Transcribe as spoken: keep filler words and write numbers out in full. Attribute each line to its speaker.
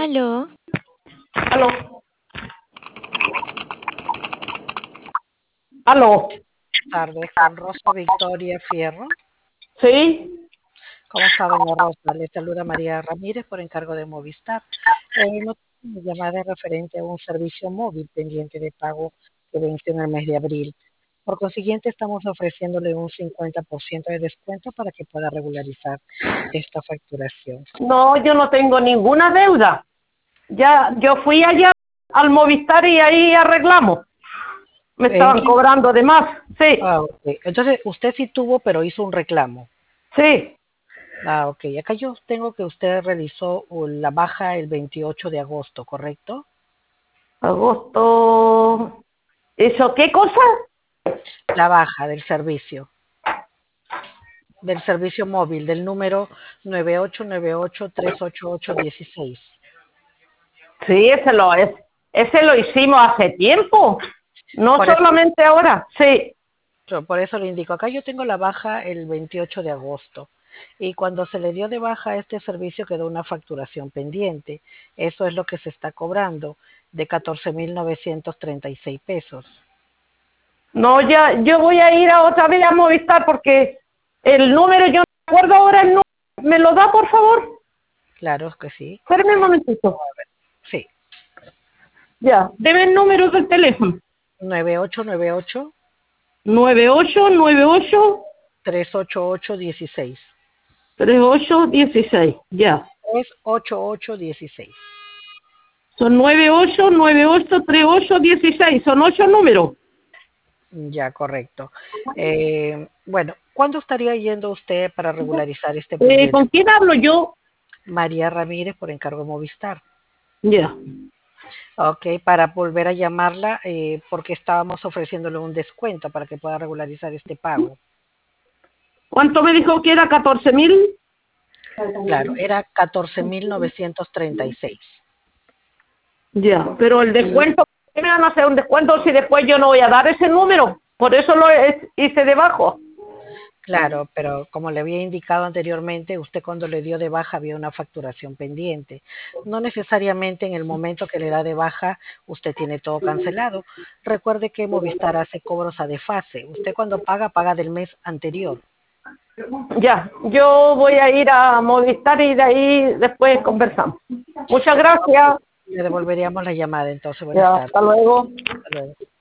Speaker 1: Aló,
Speaker 2: Aló, aló,
Speaker 3: Tardes con Rosa Victoria Fierro.
Speaker 2: sí,
Speaker 3: ¿Cómo está, doña Rosa? Le saluda María Ramírez por encargo de Movistar. Eh, no tengo una llamada referente a un servicio móvil pendiente de pago que venció en el mes de abril. Por consiguiente, estamos ofreciéndole un cincuenta por ciento de descuento para que pueda regularizar esta facturación.
Speaker 2: no, yo no tengo ninguna deuda. Ya, yo fui allá al Movistar y ahí arreglamos. Me
Speaker 3: ¿En
Speaker 2: estaban
Speaker 3: qué?
Speaker 2: cobrando de más, sí,
Speaker 3: Ah, ok. Entonces, usted sí tuvo, pero hizo un reclamo.
Speaker 2: sí,
Speaker 3: Ah, ok. Acá yo tengo que usted realizó uh, la baja el veintiocho de agosto, ¿correcto?
Speaker 2: agosto. ¿Eso qué cosa?
Speaker 3: La baja del servicio, del servicio móvil, del número nueve ocho nueve ocho tres ocho ocho uno seis.
Speaker 2: Sí, ese lo es. Ese lo hicimos hace tiempo, no
Speaker 3: Por eso,
Speaker 2: solamente ahora, sí.
Speaker 3: yo- por eso le indico, acá yo tengo la baja el veintiocho de agosto y cuando se le dio de baja a este servicio quedó una facturación pendiente. Eso es lo que se está cobrando de catorce mil novecientos treinta y seis pesos.
Speaker 2: No, ya, yo voy a ir a otra vez a Movistar porque el número, yo no me acuerdo ahora el número. ¿Me lo da, por favor?
Speaker 3: Claro que sí.
Speaker 2: Espérame un momentito.
Speaker 3: Sí,
Speaker 2: Ya, debe el número del teléfono.
Speaker 3: nueve ocho nueve ocho
Speaker 2: nueve ocho nueve ocho
Speaker 3: tres ocho ocho uno seis.
Speaker 2: tres ocho uno seis. Ya.
Speaker 3: Es ocho ocho uno seis.
Speaker 2: Son nueve ocho nueve ocho tres ocho uno seis. Son ocho números.
Speaker 3: Ya, correcto. Eh, bueno, ¿cuándo estaría yendo usted para regularizar este
Speaker 2: Eh,
Speaker 3: pendiente?
Speaker 2: ¿Con quién hablo yo?
Speaker 3: María Ramírez por encargo de Movistar.
Speaker 2: Ya.
Speaker 3: Ok, para volver a llamarla eh, porque estábamos ofreciéndole un descuento para que pueda regularizar este pago.
Speaker 2: ¿Cuánto me dijo que era? ¿catorce mil?
Speaker 3: Claro, era catorce mil novecientos treinta y seis.
Speaker 2: Ya, pero el
Speaker 3: Y
Speaker 2: descuento, ¿qué me van a hacer un descuento si después yo no voy a dar ese número? Por eso lo he- hice debajo.
Speaker 3: claro, pero como le había indicado anteriormente, usted cuando le dio de baja había una facturación pendiente. No necesariamente en el momento que le da de baja usted tiene todo cancelado. Recuerde que Movistar hace cobros a desfase. Usted cuando paga, paga del mes anterior.
Speaker 2: Ya, yo voy a ir a Movistar y de ahí después conversamos. Muchas
Speaker 3: Ok,
Speaker 2: gracias.
Speaker 3: le devolveríamos la llamada entonces. Buenas
Speaker 2: Ya,
Speaker 3: tardes.
Speaker 2: hasta luego.
Speaker 3: Hasta luego.